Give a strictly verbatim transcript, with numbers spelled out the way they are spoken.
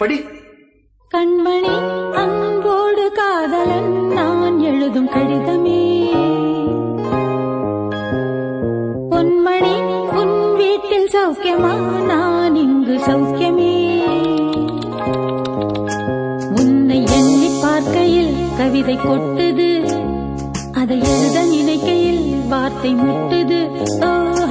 படி. கண்மணி அன்போடு காதலன் நான் எழுதும் கடிதமே. பொன்மணி உன் வீட்டில் சௌக்கியமா, நான் இங்கு சௌக்கியமே. உன்னை எண்ணி பார்க்கையில் கவிதை கொட்டுது, அதை எழுத நினைக்கையில் வார்த்தை முட்டுது. ஓ